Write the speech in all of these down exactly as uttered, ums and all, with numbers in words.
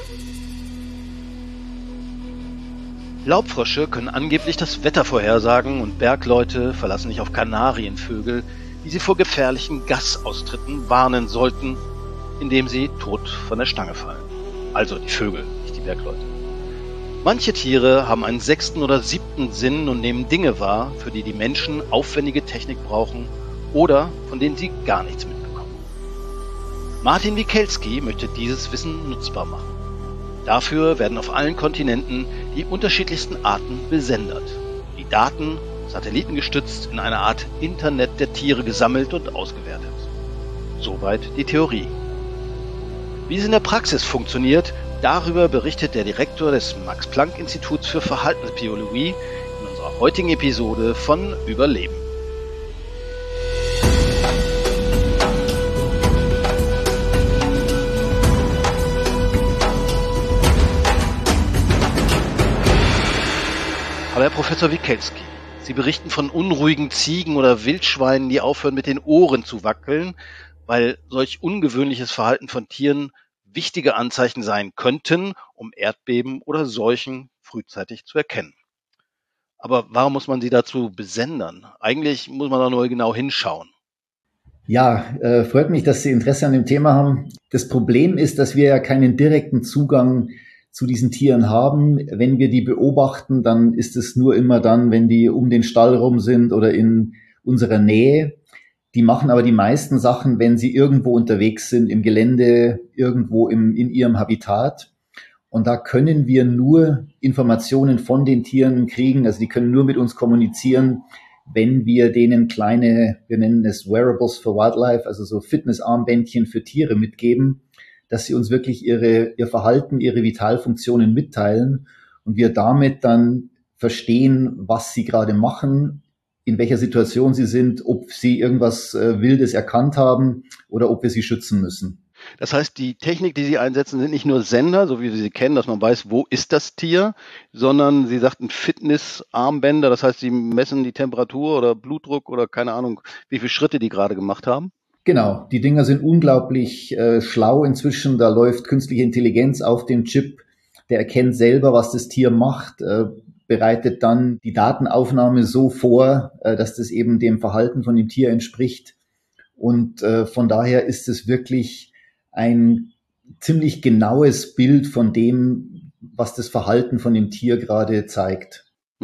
Laubfrösche können angeblich das Wetter vorhersagen und Bergleute verlassen sich auf Kanarienvögel, die sie vor gefährlichen Gasaustritten warnen sollten, indem sie tot von der Stange fallen. Also die Vögel, nicht die Bergleute. Manche Tiere haben einen sechsten oder siebten Sinn und nehmen Dinge wahr, für die die Menschen aufwendige Technik brauchen oder von denen sie gar nichts mitbekommen. Martin Wikelski möchte dieses Wissen nutzbar machen. Dafür werden auf allen Kontinenten die unterschiedlichsten Arten besendet. Die Daten, satellitengestützt, in einer Art Internet der Tiere gesammelt und ausgewertet. Soweit die Theorie. Wie es in der Praxis funktioniert, darüber berichtet der Direktor des Max-Planck-Instituts für Verhaltensbiologie in unserer heutigen Episode von Überleben. Hallo Herr Professor Wikelski, Sie berichten von unruhigen Ziegen oder Wildschweinen, die aufhören mit den Ohren zu wackeln, weil solch ungewöhnliches Verhalten von Tieren wichtige Anzeichen sein könnten, um Erdbeben oder Seuchen frühzeitig zu erkennen. Aber warum muss man sie dazu besendern? Eigentlich muss man da nur genau hinschauen. Ja, äh, freut mich, dass Sie Interesse an dem Thema haben. Das Problem ist, dass wir ja keinen direkten Zugang zu diesen Tieren haben. Wenn wir die beobachten, dann ist es nur immer dann, wenn die um den Stall rum sind oder in unserer Nähe. Die machen aber die meisten Sachen, wenn sie irgendwo unterwegs sind, im Gelände, irgendwo im, in ihrem Habitat. Und da können wir nur Informationen von den Tieren kriegen. Also die können nur mit uns kommunizieren, wenn wir denen kleine, wir nennen es Wearables for Wildlife, also so Fitnessarmbändchen für Tiere mitgeben, dass sie uns wirklich ihre, ihr Verhalten, ihre Vitalfunktionen mitteilen und wir damit dann verstehen, was sie gerade machen, in welcher Situation sie sind, ob sie irgendwas äh, Wildes erkannt haben oder ob wir sie schützen müssen. Das heißt, die Technik, die Sie einsetzen, sind nicht nur Sender, so wie wir sie kennen, dass man weiß, wo ist das Tier, sondern Sie sagten Fitnessarmbänder, das heißt, Sie messen die Temperatur oder Blutdruck oder keine Ahnung, wie viele Schritte die gerade gemacht haben? Genau, die Dinger sind unglaublich äh, schlau inzwischen. Da läuft künstliche Intelligenz auf dem Chip. Der erkennt selber, was das Tier macht, äh, bereitet dann die Datenaufnahme so vor, äh, dass das eben dem Verhalten von dem Tier entspricht. Und äh, von daher ist es wirklich ein ziemlich genaues Bild von dem, was das Verhalten von dem Tier gerade zeigt.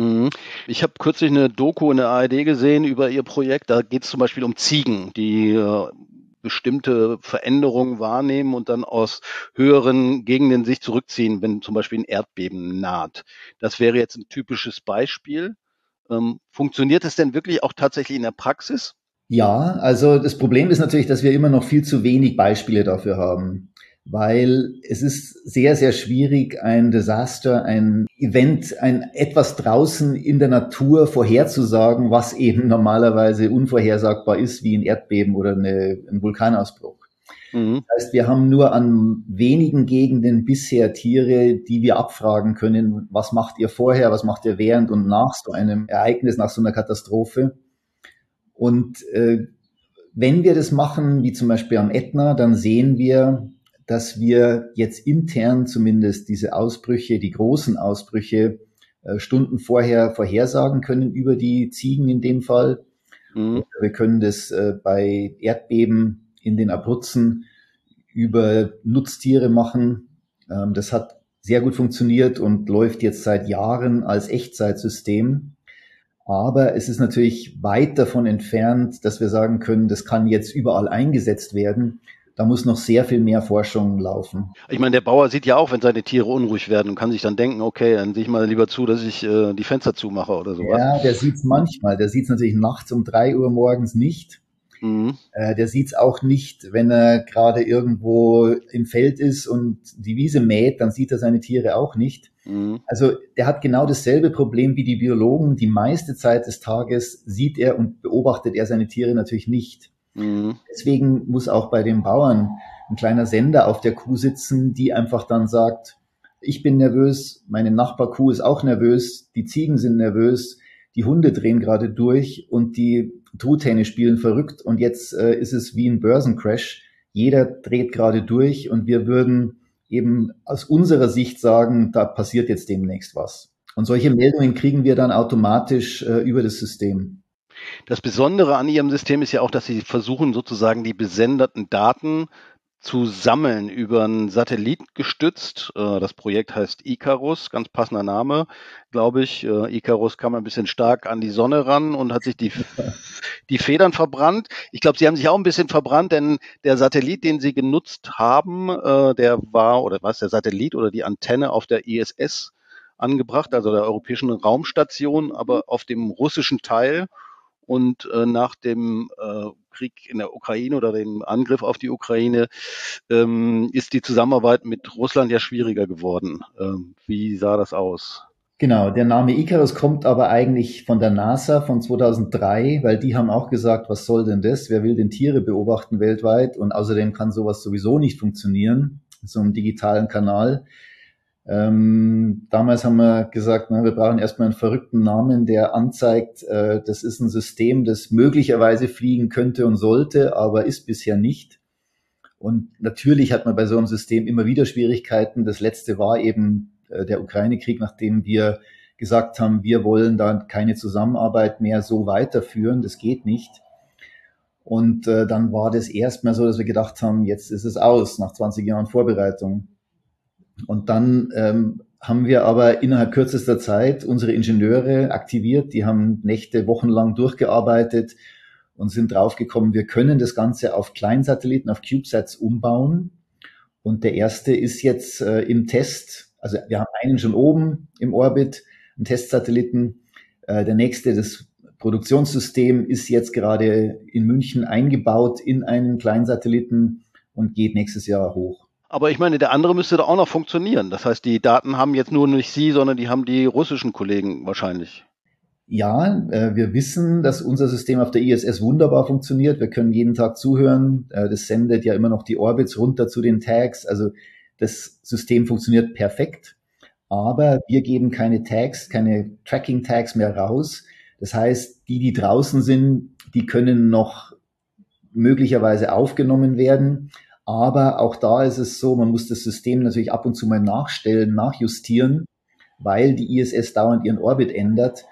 Ich habe kürzlich eine Doku in der A R D gesehen über Ihr Projekt. Da geht es zum Beispiel um Ziegen, die äh, bestimmte Veränderungen wahrnehmen und dann aus höheren Gegenden sich zurückziehen, wenn zum Beispiel ein Erdbeben naht. Das wäre jetzt ein typisches Beispiel. Ähm, funktioniert es denn wirklich auch tatsächlich in der Praxis? Ja, also das Problem ist natürlich, dass wir immer noch viel zu wenig Beispiele dafür haben, weil es ist sehr, sehr schwierig, ein Desaster, ein Event, ein etwas draußen in der Natur vorherzusagen, was eben normalerweise unvorhersagbar ist, wie ein Erdbeben oder eine, ein Vulkanausbruch. Mhm. Das heißt, wir haben nur an wenigen Gegenden bisher Tiere, die wir abfragen können, was macht ihr vorher, was macht ihr während und nach so einem Ereignis, nach so einer Katastrophe. Und äh, wenn wir das machen, wie zum Beispiel am Ätna, dann sehen wir, dass wir jetzt intern zumindest diese Ausbrüche, die großen Ausbrüche, äh, Stunden vorher vorhersagen können über die Ziegen in dem Fall. Mhm. Wir können das äh, bei Erdbeben in den Abruzzen über Nutztiere machen. Ähm, das hat sehr gut funktioniert und läuft jetzt seit Jahren als Echtzeitsystem. Aber es ist natürlich weit davon entfernt, dass wir sagen können, das kann jetzt überall eingesetzt werden. Da muss noch sehr viel mehr Forschung laufen. Ich meine, der Bauer sieht ja auch, wenn seine Tiere unruhig werden und kann sich dann denken, okay, dann sehe ich mal lieber zu, dass ich äh, die Fenster zumache oder sowas. Ja, der sieht es manchmal. Der sieht es natürlich nachts um drei Uhr morgens nicht. Mhm. Äh, der sieht es auch nicht, wenn er gerade irgendwo im Feld ist und die Wiese mäht, dann sieht er seine Tiere auch nicht. Mhm. Also der hat genau dasselbe Problem wie die Biologen. Die meiste Zeit des Tages sieht er und beobachtet er seine Tiere natürlich nicht. Mhm. Deswegen muss auch bei den Bauern ein kleiner Sender auf der Kuh sitzen, die einfach dann sagt, ich bin nervös, meine Nachbarkuh ist auch nervös, die Ziegen sind nervös, die Hunde drehen gerade durch und die Truthähne spielen verrückt und jetzt äh, ist es wie ein Börsencrash. Jeder dreht gerade durch und wir würden eben aus unserer Sicht sagen, da passiert jetzt demnächst was. Und solche Meldungen kriegen wir dann automatisch äh, über das System. Das Besondere an Ihrem System ist ja auch, dass Sie versuchen, sozusagen die besenderten Daten zu sammeln über einen Satellit gestützt. Das Projekt heißt Icarus, ganz passender Name, glaube ich. Icarus kam ein bisschen stark an die Sonne ran und hat sich die, die Federn verbrannt. Ich glaube, Sie haben sich auch ein bisschen verbrannt, denn der Satellit, den Sie genutzt haben, der war, oder was, der Satellit oder die Antenne auf der I S S angebracht, also der Europäischen Raumstation, aber auf dem russischen Teil. Und äh, nach dem äh, Krieg in der Ukraine oder dem Angriff auf die Ukraine ähm, ist die Zusammenarbeit mit Russland ja schwieriger geworden. Ähm, wie sah das aus? Genau, der Name Icarus kommt aber eigentlich von der NASA von zweitausenddrei, weil die haben auch gesagt, was soll denn das? Wer will denn Tiere beobachten weltweit? Und außerdem kann sowas sowieso nicht funktionieren, so einem digitalen Kanal. Ähm, damals haben wir gesagt, na, wir brauchen erstmal einen verrückten Namen, der anzeigt, äh, das ist ein System, das möglicherweise fliegen könnte und sollte, aber ist bisher nicht. Und natürlich hat man bei so einem System immer wieder Schwierigkeiten. Das letzte war eben äh, der Ukraine-Krieg, nachdem wir gesagt haben, wir wollen da keine Zusammenarbeit mehr so weiterführen, das geht nicht. Und äh, dann war das erstmal so, dass wir gedacht haben, jetzt ist es aus, nach zwanzig Jahren Vorbereitung. Und dann ähm, haben wir aber innerhalb kürzester Zeit unsere Ingenieure aktiviert, die haben Nächte, wochenlang durchgearbeitet und sind draufgekommen, wir können das Ganze auf Kleinsatelliten, auf CubeSats umbauen. Und der erste ist jetzt äh, im Test, also wir haben einen schon oben im Orbit, einen Testsatelliten. Äh, der nächste, das Produktionssystem, ist jetzt gerade in München eingebaut in einen Kleinsatelliten und geht nächstes Jahr hoch. Aber ich meine, der andere müsste doch auch noch funktionieren. Das heißt, die Daten haben jetzt nur nicht Sie, sondern die haben die russischen Kollegen wahrscheinlich. Ja, äh, wir wissen, dass unser System auf der I S S wunderbar funktioniert. Wir können jeden Tag zuhören. Äh, das sendet ja immer noch die Orbits runter zu den Tags. Also das System funktioniert perfekt. Aber wir geben keine Tags, keine Tracking-Tags mehr raus. Das heißt, die, die draußen sind, die können noch möglicherweise aufgenommen werden. Aber auch da ist es so, man muss das System natürlich ab und zu mal nachstellen, nachjustieren, weil die I S S dauernd ihren Orbit ändert.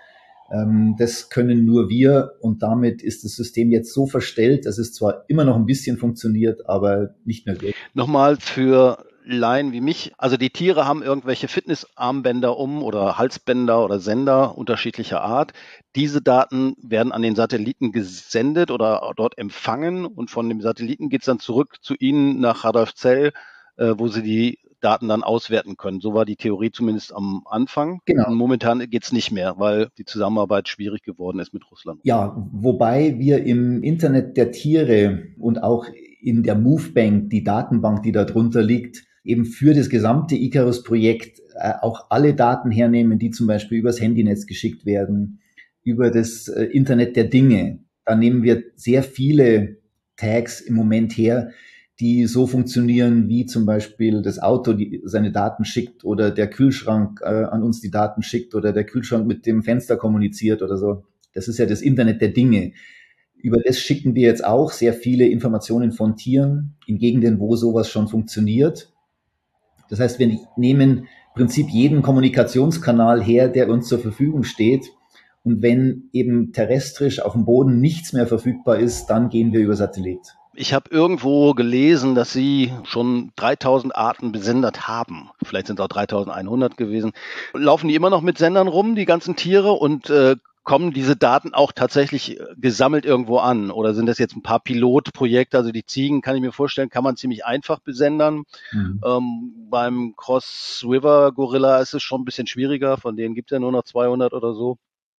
Das können nur wir und damit ist das System jetzt so verstellt, dass es zwar immer noch ein bisschen funktioniert, aber nicht mehr wirklich. Nochmal für Laien wie mich, also die Tiere haben irgendwelche Fitnessarmbänder um oder Halsbänder oder Sender unterschiedlicher Art. Diese Daten werden an den Satelliten gesendet oder dort empfangen und von dem Satelliten geht es dann zurück zu Ihnen nach Radolfzell, äh, wo Sie die Daten dann auswerten können. So war die Theorie zumindest am Anfang. Genau. Und momentan geht's nicht mehr, weil die Zusammenarbeit schwierig geworden ist mit Russland. Ja, wobei wir im Internet der Tiere und auch in der MoveBank, die Datenbank, die da drunter liegt, eben für das gesamte Icarus-Projekt äh, auch alle Daten hernehmen, die zum Beispiel übers Handynetz geschickt werden, über das äh, Internet der Dinge. Da nehmen wir sehr viele Tags im Moment her, die so funktionieren, wie zum Beispiel das Auto die seine Daten schickt oder der Kühlschrank äh, an uns die Daten schickt oder der Kühlschrank mit dem Fenster kommuniziert oder so. Das ist ja das Internet der Dinge. Über das schicken wir jetzt auch sehr viele Informationen von Tieren in Gegenden, wo sowas schon funktioniert. Das heißt, wir nehmen im Prinzip jeden Kommunikationskanal her, der uns zur Verfügung steht. Und wenn eben terrestrisch auf dem Boden nichts mehr verfügbar ist, dann gehen wir über Satellit. Ich habe irgendwo gelesen, dass Sie schon dreitausend Arten besendet haben. Vielleicht sind es auch dreitausendeinhundert gewesen. Laufen die immer noch mit Sendern rum, die ganzen Tiere? Und äh, kommen diese Daten auch tatsächlich gesammelt irgendwo an? Oder sind das jetzt ein paar Pilotprojekte? Also die Ziegen, kann ich mir vorstellen, kann man ziemlich einfach besendern. Mhm. Ähm, beim Cross River Gorilla ist es schon ein bisschen schwieriger. Von denen gibt es ja nur noch zweihundert oder so.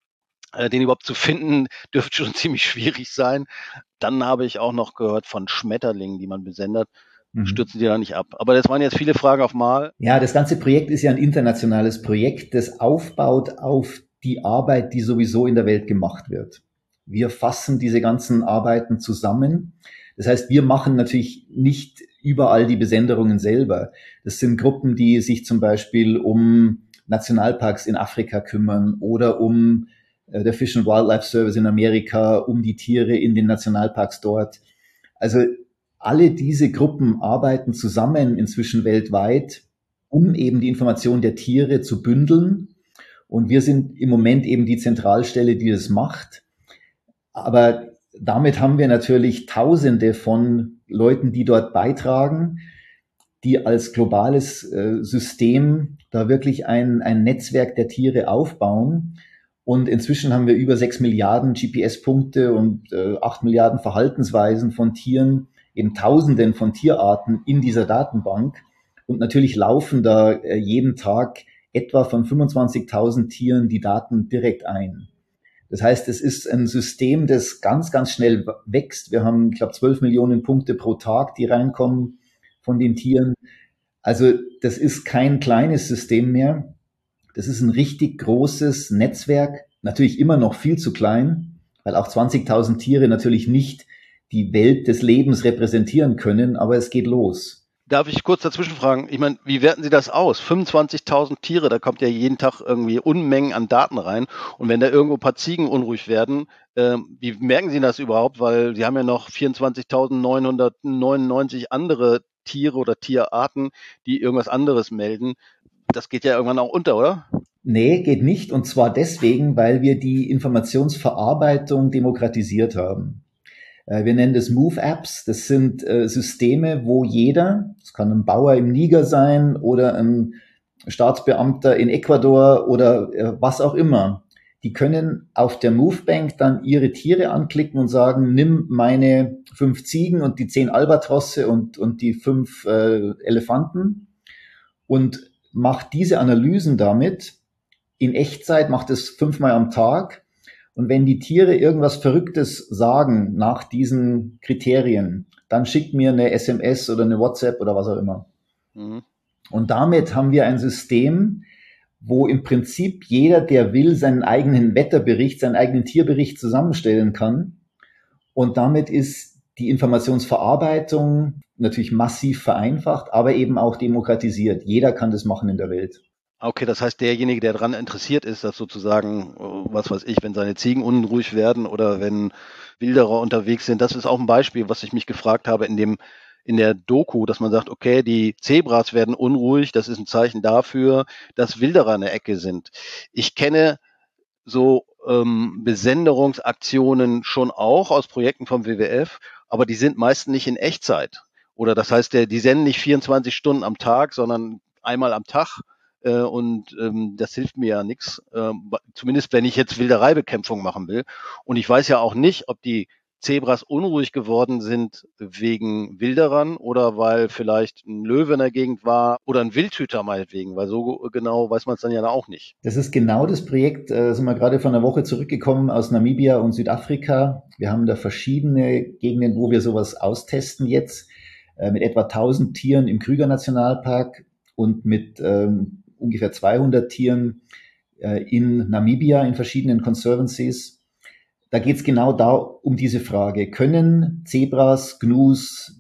Den überhaupt zu finden, dürfte schon ziemlich schwierig sein. Dann habe ich auch noch gehört von Schmetterlingen, die man besendet. Mhm. Stürzen die da nicht ab. Aber das waren jetzt viele Fragen auf Mal. Ja, das ganze Projekt ist ja ein internationales Projekt, das aufbaut auf die Arbeit, die sowieso in der Welt gemacht wird. Wir fassen diese ganzen Arbeiten zusammen. Das heißt, wir machen natürlich nicht überall die Besenderungen selber. Das sind Gruppen, die sich zum Beispiel um Nationalparks in Afrika kümmern oder um der Fish and Wildlife Service in Amerika, um die Tiere in den Nationalparks dort. Also alle diese Gruppen arbeiten zusammen inzwischen weltweit, um eben die Information der Tiere zu bündeln. Und wir sind im Moment eben die Zentralstelle, die das macht. Aber damit haben wir natürlich Tausende von Leuten, die dort beitragen, die als globales äh, System da wirklich ein, ein Netzwerk der Tiere aufbauen. Und inzwischen haben wir über sechs Milliarden G P S-Punkte und äh, acht Milliarden Verhaltensweisen von Tieren, eben Tausenden von Tierarten in dieser Datenbank. Und natürlich laufen da äh, jeden Tag etwa von fünfundzwanzigtausend Tieren die Daten direkt ein. Das heißt, es ist ein System, das ganz, ganz schnell wächst. Wir haben, ich glaube, zwölf Millionen Punkte pro Tag, die reinkommen von den Tieren. Also das ist kein kleines System mehr. Das ist ein richtig großes Netzwerk. Natürlich immer noch viel zu klein, weil auch zwanzigtausend Tiere natürlich nicht die Welt des Lebens repräsentieren können, aber es geht los. Darf ich kurz dazwischen fragen? Ich meine, wie werten Sie das aus? fünfundzwanzigtausend Tiere, da kommt ja jeden Tag irgendwie Unmengen an Daten rein. Und wenn da irgendwo ein paar Ziegen unruhig werden, äh, wie merken Sie das überhaupt? Weil Sie haben ja noch vierundzwanzigtausendneunhundertneunundneunzig andere Tiere oder Tierarten, die irgendwas anderes melden. Das geht ja irgendwann auch unter, oder? Nee, geht nicht. Und zwar deswegen, weil wir die Informationsverarbeitung demokratisiert haben. Wir nennen das Move-Apps. Das sind äh, Systeme, wo jeder, das kann ein Bauer im Niger sein oder ein Staatsbeamter in Ecuador oder äh, was auch immer, die können auf der Movebank dann ihre Tiere anklicken und sagen, nimm meine fünf Ziegen und die zehn Albatrosse und, und die fünf äh, Elefanten und macht diese Analysen damit in Echtzeit, macht es fünfmal am Tag. Und wenn die Tiere irgendwas Verrücktes sagen nach diesen Kriterien, dann schickt mir eine S M S oder eine WhatsApp oder was auch immer. Mhm. Und damit haben wir ein System, wo im Prinzip jeder, der will, seinen eigenen Wetterbericht, seinen eigenen Tierbericht zusammenstellen kann. Und damit ist die Informationsverarbeitung natürlich massiv vereinfacht, aber eben auch demokratisiert. Jeder kann das machen in der Welt. Okay, das heißt, derjenige, der daran interessiert ist, dass sozusagen, was weiß ich, wenn seine Ziegen unruhig werden oder wenn Wilderer unterwegs sind, das ist auch ein Beispiel, was ich mich gefragt habe in dem, in der Doku, dass man sagt, okay, die Zebras werden unruhig, das ist ein Zeichen dafür, dass Wilderer in der Ecke sind. Ich kenne so ähm, Besenderungsaktionen schon auch aus Projekten vom W W F, aber die sind meistens nicht in Echtzeit. Oder das heißt, der, die senden nicht vierundzwanzig Stunden am Tag, sondern einmal am Tag. Und ähm, das hilft mir ja nichts, ähm, zumindest wenn ich jetzt Wildereibekämpfung machen will. Und ich weiß ja auch nicht, ob die Zebras unruhig geworden sind wegen Wilderern oder weil vielleicht ein Löwe in der Gegend war oder ein Wildhüter meinetwegen, weil so genau weiß man es dann ja auch nicht. Das ist genau das Projekt, äh, sind wir gerade vor einer Woche zurückgekommen aus Namibia und Südafrika. Wir haben da verschiedene Gegenden, wo wir sowas austesten jetzt, äh, mit etwa tausend Tieren im Krüger-Nationalpark und mit ähm, ungefähr zweihundert Tieren äh, in Namibia in verschiedenen Conservancies. Da geht es genau da um diese Frage. Können Zebras, Gnus,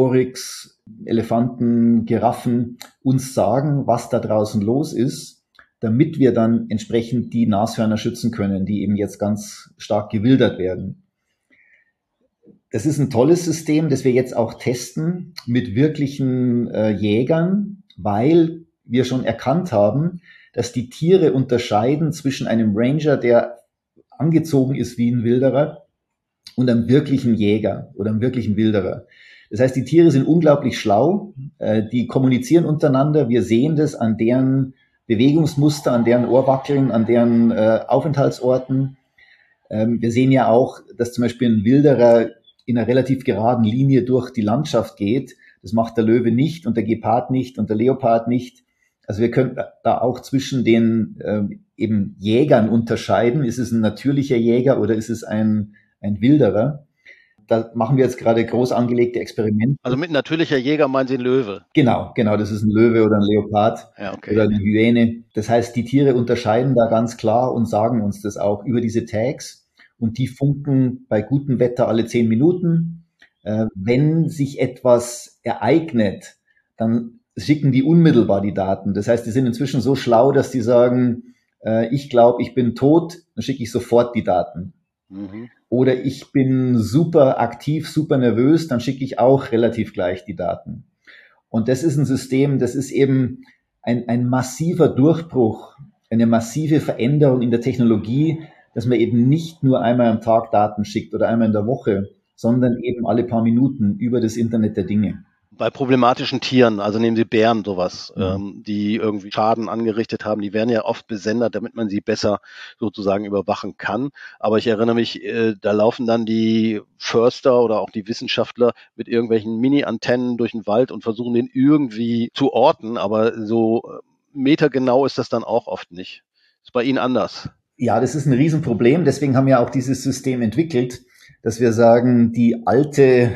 Oryx, Elefanten, Giraffen uns sagen, was da draußen los ist, damit wir dann entsprechend die Nashörner schützen können, die eben jetzt ganz stark gewildert werden? Das ist ein tolles System, das wir jetzt auch testen mit wirklichen äh, Jägern, weil wir schon erkannt haben, dass die Tiere unterscheiden zwischen einem Ranger, der angezogen ist wie ein Wilderer, und einem wirklichen Jäger oder einem wirklichen Wilderer. Das heißt, die Tiere sind unglaublich schlau, äh, die kommunizieren untereinander, wir sehen das an deren Bewegungsmuster, an deren Ohrwackeln, an deren äh, Aufenthaltsorten. Ähm, wir sehen ja auch, dass zum Beispiel ein Wilderer in einer relativ geraden Linie durch die Landschaft geht. Das macht der Löwe nicht und der Gepard nicht und der Leopard nicht. Also wir können da auch zwischen den äh, eben Jägern unterscheiden. Ist es ein natürlicher Jäger oder ist es ein, ein Wilderer? Da machen wir jetzt gerade groß angelegte Experimente. Also mit natürlicher Jäger meinen Sie ein Löwe? Genau, genau. Das ist ein Löwe oder ein Leopard ja, okay. oder eine Hyäne. Das heißt, die Tiere unterscheiden da ganz klar und sagen uns das auch über diese Tags. Und die funken bei gutem Wetter alle zehn Minuten. Äh, wenn sich etwas ereignet, dann schicken die unmittelbar die Daten. Das heißt, die sind inzwischen so schlau, dass die sagen, äh, ich glaube, ich bin tot, dann schicke ich sofort die Daten. Mhm. Oder ich bin super aktiv, super nervös, dann schicke ich auch relativ gleich die Daten. Und das ist ein System, das ist eben ein, ein massiver Durchbruch, eine massive Veränderung in der Technologie, dass man eben nicht nur einmal am Tag Daten schickt oder einmal in der Woche, sondern eben alle paar Minuten über das Internet der Dinge. Bei problematischen Tieren, also nehmen Sie Bären, sowas, Mhm. ähm, die irgendwie Schaden angerichtet haben, die werden ja oft besendet, damit man sie besser sozusagen überwachen kann. Aber ich erinnere mich, äh, da laufen dann die Förster oder auch die Wissenschaftler mit irgendwelchen Mini-Antennen durch den Wald und versuchen den irgendwie zu orten, aber so äh, metergenau ist das dann auch oft nicht. Ist bei Ihnen anders. Ja, das ist ein Riesenproblem. Deswegen haben wir auch dieses System entwickelt, dass wir sagen, die alte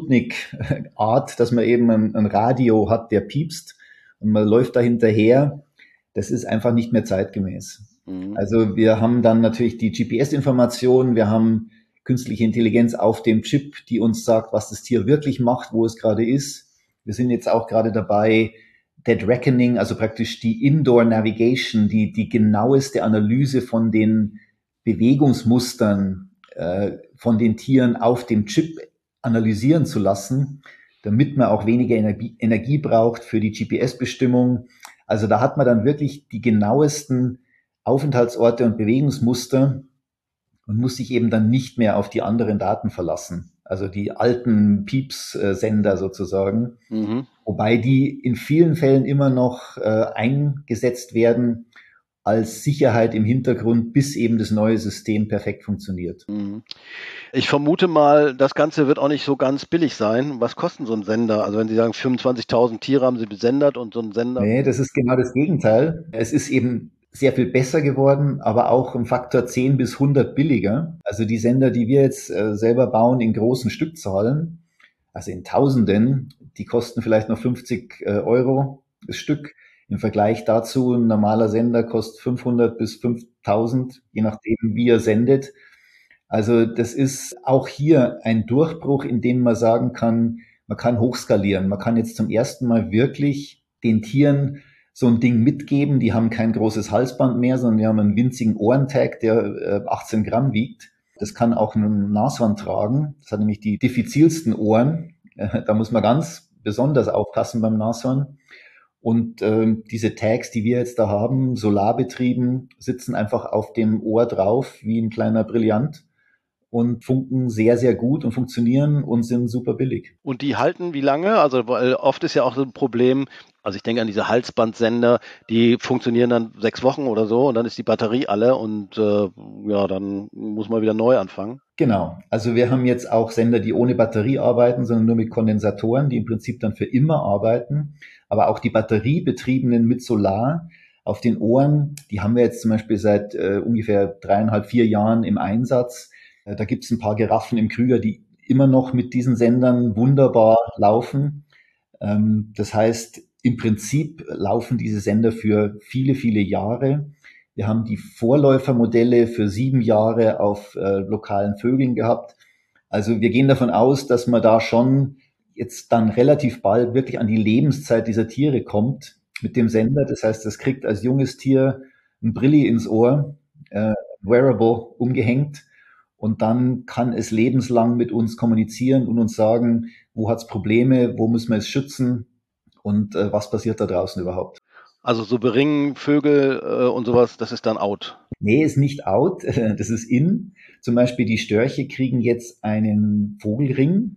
Sputnik-Art, dass man eben ein, ein Radio hat, der piepst und man läuft da hinterher, das ist einfach nicht mehr zeitgemäß. Mhm. Also wir haben dann natürlich die G P S-Informationen, wir haben künstliche Intelligenz auf dem Chip, die uns sagt, was das Tier wirklich macht, wo es gerade ist. Wir sind jetzt auch gerade dabei, Dead Reckoning, also praktisch die Indoor Navigation, die, die genaueste Analyse von den Bewegungsmustern äh, von den Tieren auf dem Chip analysieren zu lassen, damit man auch weniger Energie, Energie braucht für die G P S-Bestimmung. Also da hat man dann wirklich die genauesten Aufenthaltsorte und Bewegungsmuster und muss sich eben dann nicht mehr auf die anderen Daten verlassen. Also die alten Pieps-Sender sozusagen. Mhm. Wobei die in vielen Fällen immer noch äh, eingesetzt werden als Sicherheit im Hintergrund, bis eben das neue System perfekt funktioniert. Mhm. Ich vermute mal, das Ganze wird auch nicht so ganz billig sein. Was kostet so ein Sender? Also wenn Sie sagen, fünfundzwanzigtausend Tiere haben Sie besendet und so ein Sender. Nee, das ist genau das Gegenteil. Es ist eben sehr viel besser geworden, aber auch um Faktor zehn bis hundert billiger. Also die Sender, die wir jetzt äh, selber bauen in großen Stückzahlen, also in Tausenden, die kosten vielleicht noch fünfzig äh, Euro das Stück. Im Vergleich dazu, ein normaler Sender kostet fünfhundert bis fünftausend, je nachdem, wie er sendet. Also das ist auch hier ein Durchbruch, in dem man sagen kann, man kann hochskalieren. Man kann jetzt zum ersten Mal wirklich den Tieren so ein Ding mitgeben. Die haben kein großes Halsband mehr, sondern die haben einen winzigen Ohrentag, der äh, achtzehn Gramm wiegt. Das kann auch ein Nashorn tragen. Das hat nämlich die diffizilsten Ohren. Äh, da muss man ganz besonders aufpassen beim Nashorn. Und äh, diese Tags, die wir jetzt da haben, solarbetrieben, sitzen einfach auf dem Ohr drauf wie ein kleiner Brillant und funken sehr, sehr gut und funktionieren und sind super billig. Und die halten wie lange? Also weil oft ist ja auch so ein Problem, also ich denke an diese Halsbandsender, die funktionieren dann sechs Wochen oder so und dann ist die Batterie alle und äh, ja, dann muss man wieder neu anfangen. Genau. Also wir haben jetzt auch Sender, die ohne Batterie arbeiten, sondern nur mit Kondensatoren, die im Prinzip dann für immer arbeiten. Aber auch die batteriebetriebenen mit Solar auf den Ohren, die haben wir jetzt zum Beispiel seit äh, ungefähr dreieinhalb, vier Jahren im Einsatz. Äh, da gibt es ein paar Giraffen im Krüger, die immer noch mit diesen Sendern wunderbar laufen. Ähm, das heißt, im Prinzip laufen diese Sender für viele, viele Jahre. Wir haben die Vorläufermodelle für sieben Jahre auf äh, lokalen Vögeln gehabt. Also wir gehen davon aus, dass man da schon jetzt dann relativ bald wirklich an die Lebenszeit dieser Tiere kommt mit dem Sender. Das heißt, das kriegt als junges Tier ein Brilli ins Ohr, äh, Wearable umgehängt und dann kann es lebenslang mit uns kommunizieren und uns sagen, wo hat's Probleme, wo müssen wir es schützen und äh, was passiert da draußen überhaupt. Also so Beringen, Vögel äh, und sowas, das ist dann out. Nee, ist nicht out, das ist in. Zum Beispiel die Störche kriegen jetzt einen Vogelring,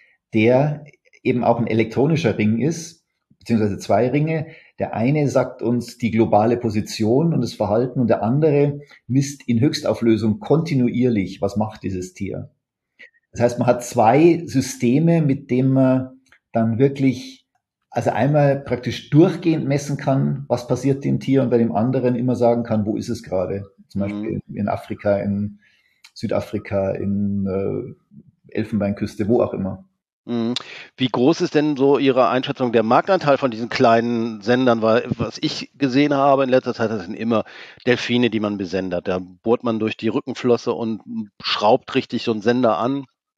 der eben auch ein elektronischer Ring ist, beziehungsweise zwei Ringe. Der eine sagt uns die globale Position und das Verhalten und der andere misst in Höchstauflösung kontinuierlich, was macht dieses Tier. Das heißt, man hat zwei Systeme, mit denen man dann wirklich, also einmal praktisch durchgehend messen kann, was passiert dem Tier und bei dem anderen immer sagen kann, wo ist es gerade. Zum Beispiel Mhm. in Afrika, in Südafrika, in äh, Elfenbeinküste, wo auch immer. Mhm. Wie groß ist denn so Ihre Einschätzung der Marktanteil von diesen kleinen Sendern? Weil was ich gesehen habe in letzter Zeit, das sind immer Delfine, die man besendet. Da bohrt man durch die Rückenflosse und schraubt richtig so einen Sender an.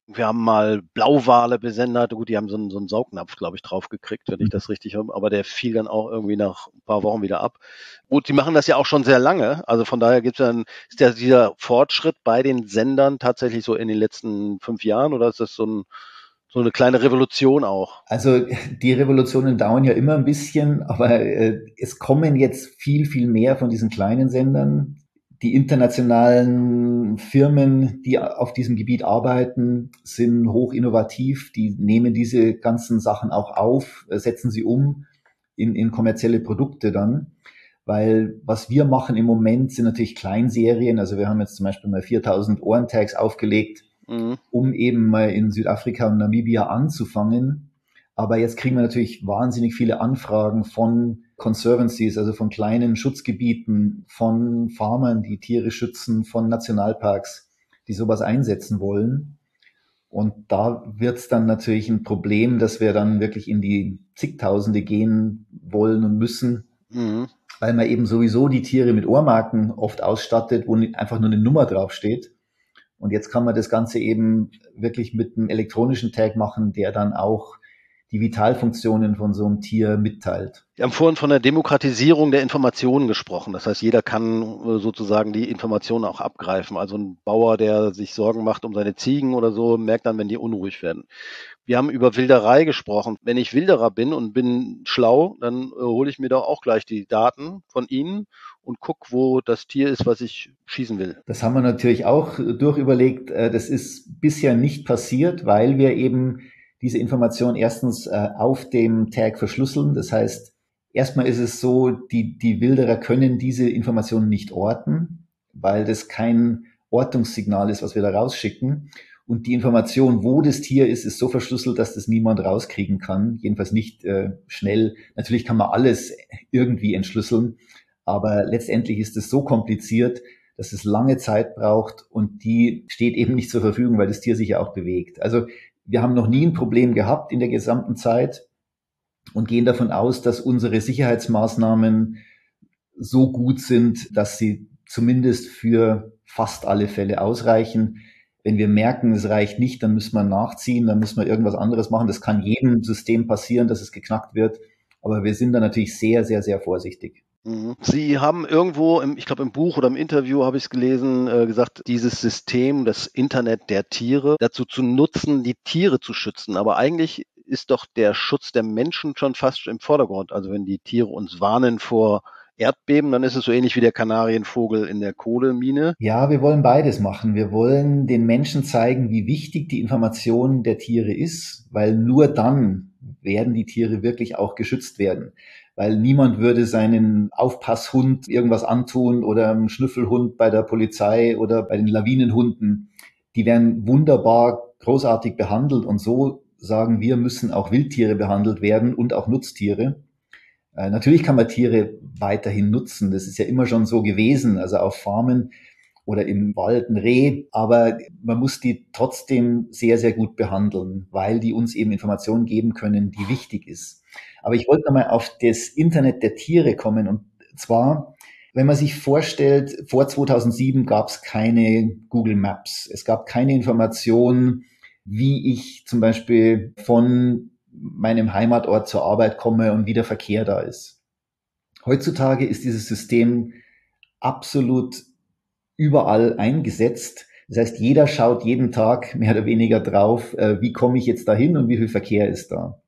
Wir haben mal Blauwale besendet. Gut, die haben so einen, so einen Saugnapf, glaube ich, drauf gekriegt, wenn ich das richtig habe. Aber der fiel dann auch irgendwie nach ein paar Wochen wieder ab. Gut, die machen das ja auch schon sehr lange. Also von daher gibt's dann, ist der, dieser Fortschritt bei den Sendern tatsächlich so in den letzten fünf Jahren oder ist das so ein, so eine kleine Revolution auch? Also die Revolutionen dauern ja immer ein bisschen, aber äh, es kommen jetzt viel, viel mehr von diesen kleinen Sendern. Die internationalen Firmen, die auf diesem Gebiet arbeiten, sind hoch innovativ. Die nehmen diese ganzen Sachen auch auf, äh, setzen sie um in, in kommerzielle Produkte dann. Weil was wir machen im Moment sind natürlich Kleinserien. Also wir haben jetzt zum Beispiel mal viertausend Ohrentags aufgelegt, Mhm. um eben mal in Südafrika und Namibia anzufangen. Aber jetzt kriegen wir natürlich wahnsinnig viele Anfragen von Conservancies, also von kleinen Schutzgebieten, von Farmern, die Tiere schützen, von Nationalparks, die sowas einsetzen wollen. Und da wird es dann natürlich ein Problem, dass wir dann wirklich in die zigtausende gehen wollen und müssen, Mhm. weil man eben sowieso die Tiere mit Ohrmarken oft ausstattet, wo einfach nur eine Nummer draufsteht. Und jetzt kann man das Ganze eben wirklich mit einem elektronischen Tag machen, der dann auch die Vitalfunktionen von so einem Tier mitteilt. Wir haben vorhin von der Demokratisierung der Informationen gesprochen. Das heißt, jeder kann äh, sozusagen die Informationen auch abgreifen. Also ein Bauer, der sich Sorgen macht um seine Ziegen oder so, merkt dann, wenn die unruhig werden. Wir haben über Wilderei gesprochen. Wenn ich Wilderer bin und bin schlau, dann äh, hole ich mir doch auch gleich die Daten von Ihnen und guck, wo das Tier ist, was ich schießen will. Das haben wir natürlich auch durchüberlegt. Das ist bisher nicht passiert, weil wir eben diese Information erstens auf dem Tag verschlüsseln. Das heißt, erstmal ist es so, die, die Wilderer können diese Informationen nicht orten, weil das kein Ortungssignal ist, was wir da rausschicken. Und die Information, wo das Tier ist, ist so verschlüsselt, dass das niemand rauskriegen kann. Jedenfalls nicht äh, schnell. Natürlich kann man alles irgendwie entschlüsseln, aber letztendlich ist es so kompliziert, dass es lange Zeit braucht und die steht eben nicht zur Verfügung, weil das Tier sich ja auch bewegt. Also wir haben noch nie ein Problem gehabt in der gesamten Zeit und gehen davon aus, dass unsere Sicherheitsmaßnahmen so gut sind, dass sie zumindest für fast alle Fälle ausreichen. Wenn wir merken, es reicht nicht, dann müssen wir nachziehen, dann müssen wir irgendwas anderes machen. Das kann jedem System passieren, dass es geknackt wird. Aber wir sind da natürlich sehr, sehr, sehr vorsichtig. Sie haben irgendwo, im, ich glaube im Buch oder im Interview habe ich es gelesen, äh, gesagt, dieses System, das Internet der Tiere, dazu zu nutzen, die Tiere zu schützen. Aber eigentlich ist doch der Schutz der Menschen schon fast im Vordergrund. Also wenn die Tiere uns warnen vor Erdbeben, dann ist es so ähnlich wie der Kanarienvogel in der Kohlemine. Ja, wir wollen beides machen. Wir wollen den Menschen zeigen, wie wichtig die Information der Tiere ist, weil nur dann werden die Tiere wirklich auch geschützt werden. Weil niemand würde seinen Aufpasshund irgendwas antun oder einem Schnüffelhund bei der Polizei oder bei den Lawinenhunden. Die werden wunderbar, großartig behandelt und so sagen wir, müssen auch Wildtiere behandelt werden und auch Nutztiere. Äh, natürlich kann man Tiere weiterhin nutzen. Das ist ja immer schon so gewesen, also auf Farmen oder im Wald ein Reh, aber man muss die trotzdem sehr, sehr gut behandeln, weil die uns eben Informationen geben können, die wichtig ist. Aber ich wollte nochmal auf das Internet der Tiere kommen und zwar, wenn man sich vorstellt, vor zweitausendsieben gab es keine Google Maps. Es gab keine Information, wie ich zum Beispiel von meinem Heimatort zur Arbeit komme und wie der Verkehr da ist. Heutzutage ist dieses System absolut überall eingesetzt. Das heißt, jeder schaut jeden Tag mehr oder weniger drauf, wie komme ich jetzt dahin und wie viel Verkehr ist da.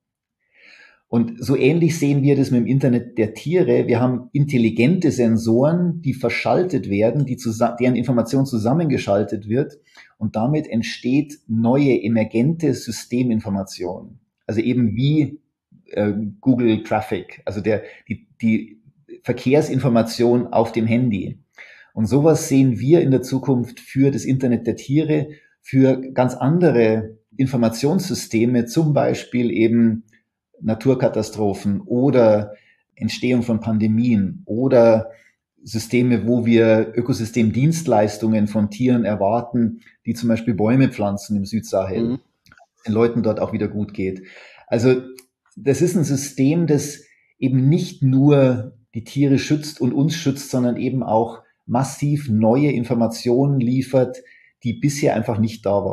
Und so ähnlich sehen wir das mit dem Internet der Tiere. Wir haben intelligente Sensoren, die verschaltet werden, die zusammen, deren Information zusammengeschaltet wird. Und damit entsteht neue emergente Systeminformation. Also eben wie äh, Google Traffic, also der, die, die Verkehrsinformation auf dem Handy. Und sowas sehen wir in der Zukunft für das Internet der Tiere, für ganz andere Informationssysteme, zum Beispiel eben Naturkatastrophen oder Entstehung von Pandemien oder Systeme, wo wir Ökosystemdienstleistungen von Tieren erwarten, die zum Beispiel Bäume pflanzen im Südsahel, mhm. den Leuten dort auch wieder gut geht. Also das ist ein System, das eben nicht nur die Tiere schützt und uns schützt, sondern eben auch massiv neue Informationen liefert, die bisher einfach nicht da war.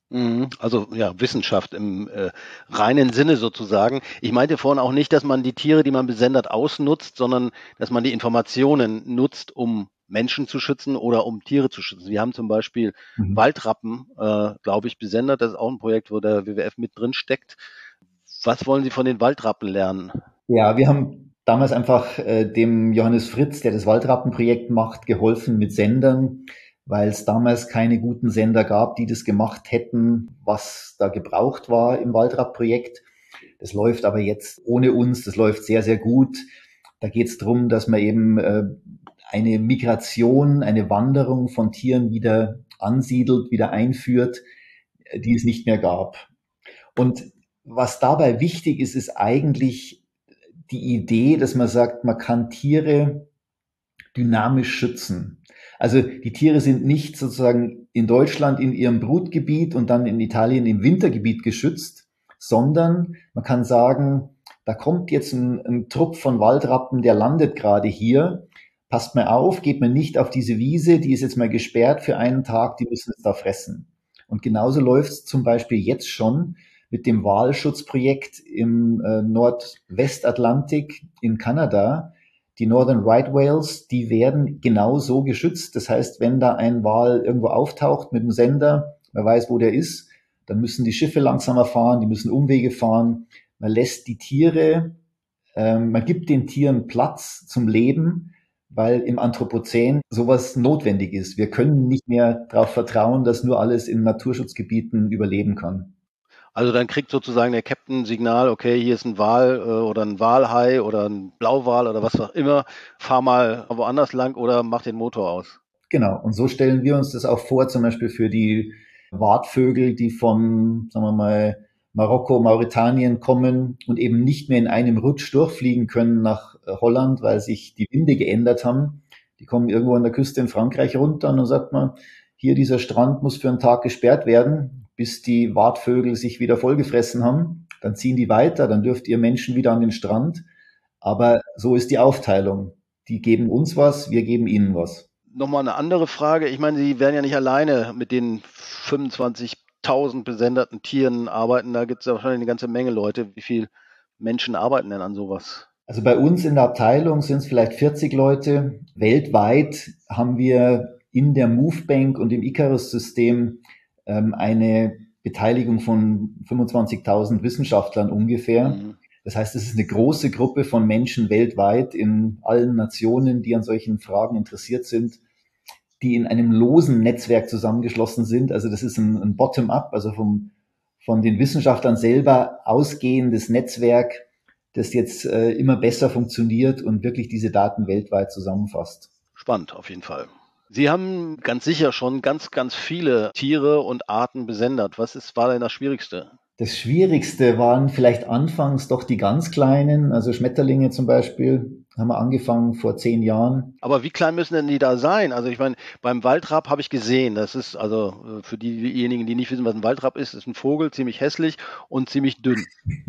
Mhm. Also ja, Wissenschaft im äh, reinen Sinne sozusagen. Ich meinte vorhin auch nicht, dass man die Tiere, die man besendet, ausnutzt, sondern dass man die Informationen nutzt, um Menschen zu schützen oder um Tiere zu schützen. Wir haben zum Beispiel Mhm. Waldrappen, äh, glaube ich, besendet. Das ist auch ein Projekt, wo der W W F mit drin steckt. Was wollen Sie von den Waldrappen lernen? Ja, wir haben damals einfach äh, dem Johannes Fritz, der das Waldrappenprojekt macht, geholfen mit Sendern, weil es damals keine guten Sender gab, die das gemacht hätten, was da gebraucht war im Waldrapp-Projekt. Das läuft aber jetzt ohne uns, das läuft sehr, sehr gut. Da geht es darum, dass man eben äh, eine Migration, eine Wanderung von Tieren wieder ansiedelt, wieder einführt, äh, die es nicht mehr gab. Und was dabei wichtig ist, ist eigentlich die Idee, dass man sagt, man kann Tiere dynamisch schützen. Also die Tiere sind nicht sozusagen in Deutschland in ihrem Brutgebiet und dann in Italien im Wintergebiet geschützt, sondern man kann sagen, da kommt jetzt ein, ein Trupp von Waldrappen, der landet gerade hier. Passt mal auf, geht mir nicht auf diese Wiese, die ist jetzt mal gesperrt für einen Tag, die müssen es da fressen. Und genauso läuft es zum Beispiel jetzt schon mit dem Walschutzprojekt im äh, Nordwestatlantik in Kanada. Die Northern Right Whales, die werden genau so geschützt. Das heißt, wenn da ein Wal irgendwo auftaucht mit dem Sender, man weiß, wo der ist, dann müssen die Schiffe langsamer fahren, die müssen Umwege fahren. Man lässt die Tiere, ähm, man gibt den Tieren Platz zum Leben, weil im Anthropozän sowas notwendig ist. Wir können nicht mehr darauf vertrauen, dass nur alles in Naturschutzgebieten überleben kann. Also dann kriegt sozusagen der Captain ein Signal, okay, hier ist ein Wal äh, oder ein Walhai oder ein Blauwal oder was auch immer, fahr mal woanders lang oder mach den Motor aus. Genau. Und so stellen wir uns das auch vor, zum Beispiel für die Wartvögel, die von, sagen wir mal, Marokko, Mauretanien kommen und eben nicht mehr in einem Rutsch durchfliegen können nach äh, Holland, weil sich die Winde geändert haben. Die kommen irgendwo an der Küste in Frankreich runter und dann sagt man, hier dieser Strand muss für einen Tag gesperrt werden, bis die Wartvögel sich wieder vollgefressen haben. Dann ziehen die weiter, dann dürft ihr Menschen wieder an den Strand. Aber so ist die Aufteilung. Die geben uns was, wir geben ihnen was. Nochmal eine andere Frage. Ich meine, Sie werden ja nicht alleine mit den fünfundzwanzigtausend besenderten Tieren arbeiten. Da gibt es ja wahrscheinlich eine ganze Menge Leute. Wie viele Menschen arbeiten denn an sowas? Also bei uns in der Abteilung sind es vielleicht vierzig Leute. Weltweit haben wir in der Movebank und im Icarus-System ähm, eine Beteiligung von fünfundzwanzigtausend Wissenschaftlern ungefähr. Mhm. Das heißt, es ist eine große Gruppe von Menschen weltweit in allen Nationen, die an solchen Fragen interessiert sind, die in einem losen Netzwerk zusammengeschlossen sind. Also das ist ein, ein Bottom-up, also vom, von den Wissenschaftlern selber ausgehendes Netzwerk, das jetzt äh, immer besser funktioniert und wirklich diese Daten weltweit zusammenfasst. Spannend, auf jeden Fall. Sie haben ganz sicher schon ganz, ganz viele Tiere und Arten besendert. Was ist, war denn das Schwierigste? Das Schwierigste waren vielleicht anfangs doch die ganz kleinen, also Schmetterlinge zum Beispiel, haben wir angefangen vor zehn Jahren. Aber wie klein müssen denn die da sein? Also ich meine, beim Waldrapp habe ich gesehen, das ist also äh, für diejenigen, die nicht wissen, was ein Waldrapp ist, ist ein Vogel, ziemlich hässlich und ziemlich dünn.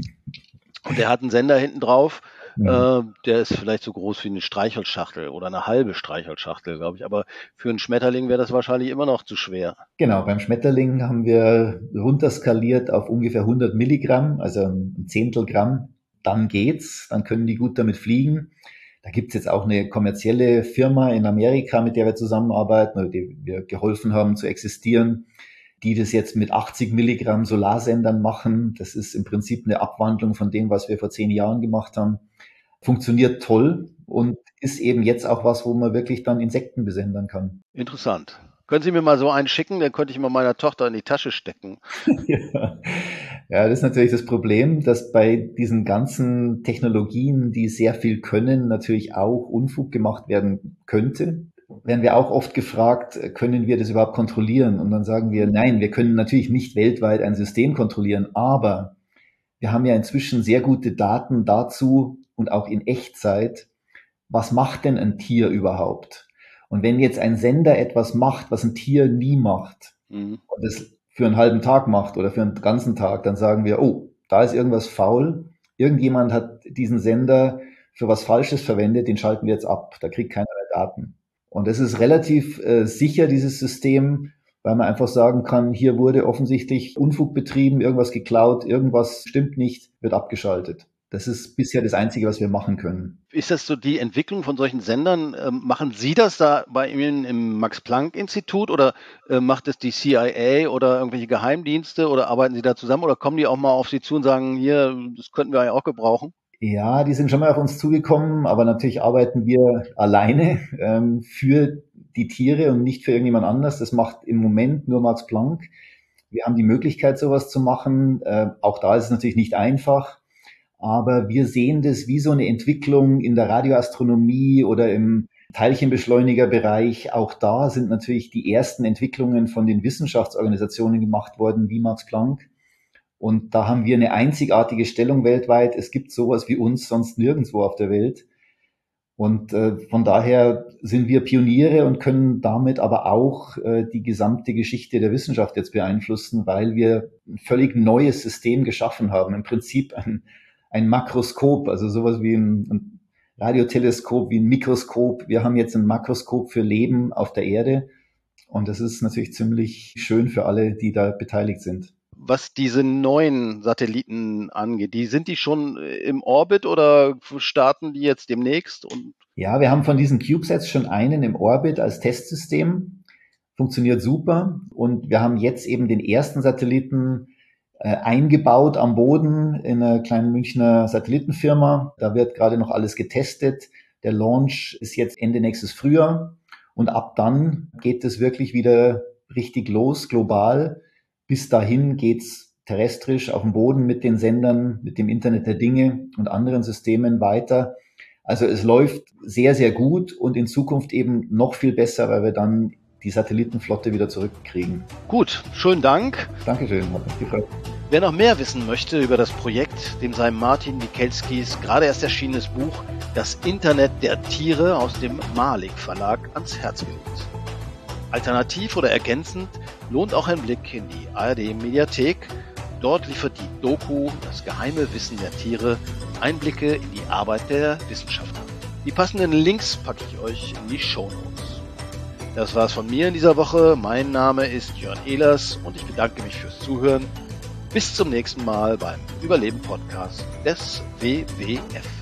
Und der hat einen Sender hinten drauf, Mhm. äh, der ist vielleicht so groß wie eine Streichholzschachtel oder eine halbe Streichholzschachtel, glaube ich. Aber für einen Schmetterling wäre das wahrscheinlich immer noch zu schwer. Genau, beim Schmetterling haben wir runterskaliert auf ungefähr hundert Milligramm, also ein Zehntel Gramm. Dann geht's, dann können die gut damit fliegen. Da gibt's jetzt auch eine kommerzielle Firma in Amerika, mit der wir zusammenarbeiten oder die wir geholfen haben zu existieren, die das jetzt mit achtzig Milligramm Solarsendern machen. Das ist im Prinzip eine Abwandlung von dem, was wir vor zehn Jahren gemacht haben. Funktioniert toll und ist eben jetzt auch was, wo man wirklich dann Insekten besendern kann. Interessant. Können Sie mir mal so einen schicken? Dann könnte ich mal meiner Tochter in die Tasche stecken. Ja. Ja, das ist natürlich das Problem, dass bei diesen ganzen Technologien, die sehr viel können, natürlich auch Unfug gemacht werden könnte. Werden wir auch oft gefragt, können wir das überhaupt kontrollieren? Und dann sagen wir, nein, wir können natürlich nicht weltweit ein System kontrollieren, aber wir haben ja inzwischen sehr gute Daten dazu und auch in Echtzeit, was macht denn ein Tier überhaupt? Und wenn jetzt ein Sender etwas macht, was ein Tier nie macht, Mhm. und das für einen halben Tag macht oder für einen ganzen Tag, dann sagen wir, oh, da ist irgendwas faul. Irgendjemand hat diesen Sender für was Falsches verwendet, den schalten wir jetzt ab. Da kriegt keiner mehr Daten. Und das ist relativ äh, sicher, dieses System. weil man einfach sagen kann, hier wurde offensichtlich Unfug betrieben, irgendwas geklaut, irgendwas stimmt nicht, wird abgeschaltet. Das ist bisher das Einzige, was wir machen können. Ist das so die Entwicklung von solchen Sendern? Ähm, machen Sie das da bei Ihnen im Max-Planck-Institut oder äh, macht es die C I A oder irgendwelche Geheimdienste oder arbeiten Sie da zusammen oder kommen die auch mal auf Sie zu und sagen, hier, das könnten wir ja auch gebrauchen? Ja, die sind schon mal auf uns zugekommen, aber natürlich arbeiten wir alleine ähm, für die Tiere und nicht für irgendjemand anders. Das macht im Moment nur Max Planck. Wir haben die Möglichkeit, sowas zu machen. Äh, auch da ist es natürlich nicht einfach. Aber wir sehen das wie so eine Entwicklung in der Radioastronomie oder im Teilchenbeschleunigerbereich. Auch da sind natürlich die ersten Entwicklungen von den Wissenschaftsorganisationen gemacht worden, wie Max Planck. Und da haben wir eine einzigartige Stellung weltweit. Es gibt sowas wie uns sonst nirgendwo auf der Welt. Und äh, von daher sind wir Pioniere und können damit aber auch äh, die gesamte Geschichte der Wissenschaft jetzt beeinflussen, weil wir ein völlig neues System geschaffen haben. Im Prinzip ein ein Makroskop, also sowas wie ein, ein Radioteleskop, wie ein Mikroskop. Wir haben jetzt ein Makroskop für Leben auf der Erde und das ist natürlich ziemlich schön für alle, die da beteiligt sind. Was diese neuen Satelliten angeht, die sind die schon im Orbit oder starten die jetzt demnächst? Und ja, wir haben von diesen CubeSats schon einen im Orbit als Testsystem. Funktioniert super und wir haben jetzt eben den ersten Satelliten eingebaut am Boden in einer kleinen Münchner Satellitenfirma. Da wird gerade noch alles getestet. Der Launch ist jetzt Ende nächstes Frühjahr und ab dann geht es wirklich wieder richtig los, global. Bis dahin geht's terrestrisch auf dem Boden mit den Sendern, mit dem Internet der Dinge und anderen Systemen weiter. Also es läuft sehr, sehr gut und in Zukunft eben noch viel besser, weil wir dann die Satellitenflotte wieder zurückkriegen. Gut, schönen Dank. Dankeschön, hat mich gefreut. Wer noch mehr wissen möchte über das Projekt, dem sei Martin Michalskis gerade erst erschienenes Buch Das Internet der Tiere aus dem Malik Verlag ans Herz gelegt. Alternativ oder ergänzend lohnt auch ein Blick in die A R D-Mediathek. Dort liefert die Doku Das geheime Wissen der Tiere Einblicke in die Arbeit der Wissenschaftler. Die passenden Links packe ich euch in die Shownotes. Das war's von mir in dieser Woche. Mein Name ist Jörn Ehlers und ich bedanke mich fürs Zuhören. Bis zum nächsten Mal beim Überleben-Podcast des W W F.